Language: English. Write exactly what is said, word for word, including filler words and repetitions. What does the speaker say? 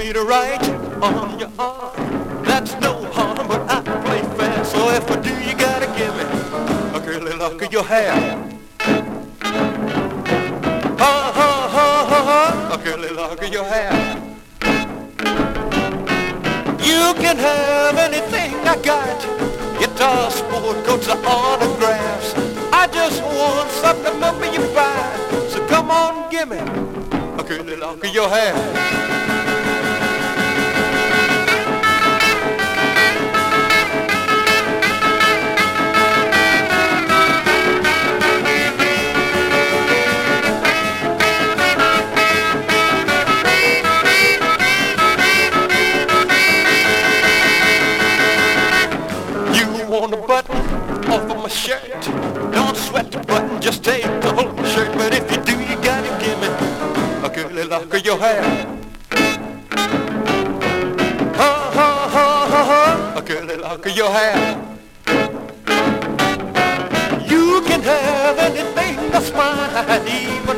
me to write on your arm. That's no harm, but I play fair. So if I do, you gotta give me a curly lock of your hair. Ha ha ha ha ha, a curly lock of your hair. You can have anything I got, guitar, sport coats, or autographs. I just want something to mumble you by. So come on, give me a curly lock of your hair. Want a button off of my shirt? Don't sweat the button, just take the whole shirt. But if you do, you gotta give me a curly lock of your hair. Ha ha ha ha ha, a curly lock of your hair. You can have anything that's mine, even